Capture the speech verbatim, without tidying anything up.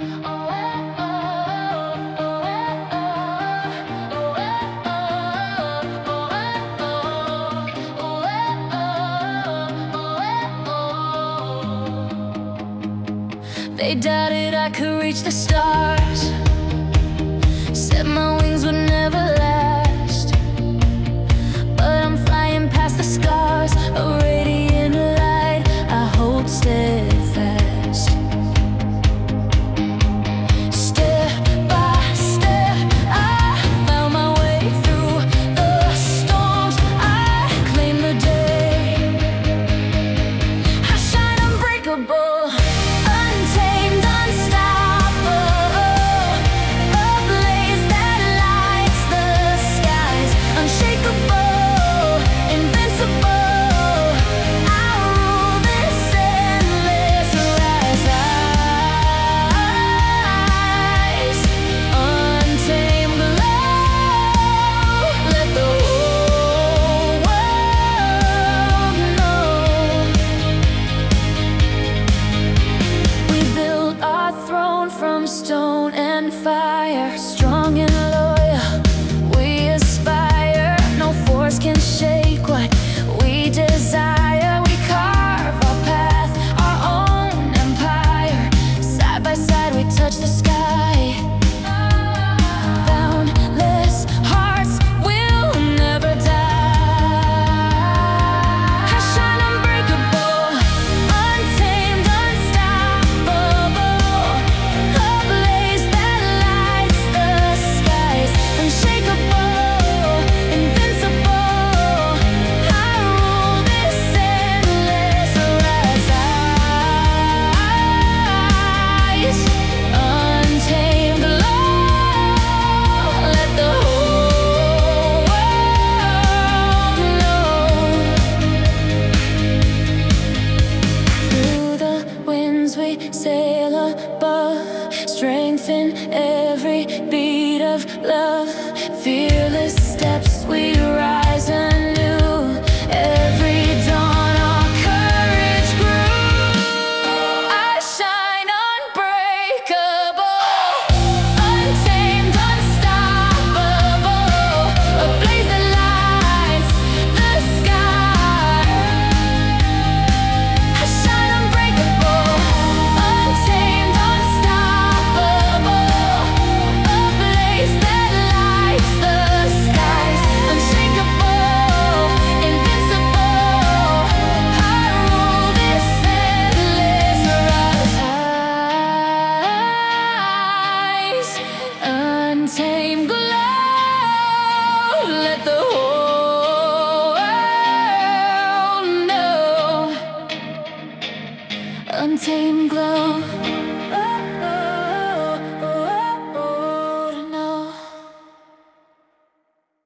They doubted I could reach the stars, said my wings would never last. But I'm flying past the scars, a radiant light I hold steadfast. Step by step I found my way through the storms. I claim the day, I shine unbreakable, untamed, unstoppable, a blaze that lights the skies, unshakable, invincible. I rule this endless rise, untamed glow. Let the whole world know. We built our throne from stone and fire, strong and loyal we aspire. No force can shake what we desire. We carve our path, our own empire. Side by side we touch the sky. Boundless hearts will never die. I shine unbreakable, untamed, unstoppable, a blaze that lights the skies, unshakable, invincible. I rule this endless rise, untamed glow. Let the whole world know. Through the winds we sail above, strength in every beat of love. Fearless steps we rise anew. Every dawn our courage grew. I shine unbreakable, untamed, unstoppable, a blaze that lights the sky. I shine unbreakable, untamed, unstoppable, a blaze that lights the skies, unshakable, invincible. I rule this endless rise, untamed glow. Let the whole world know. Untamed glow.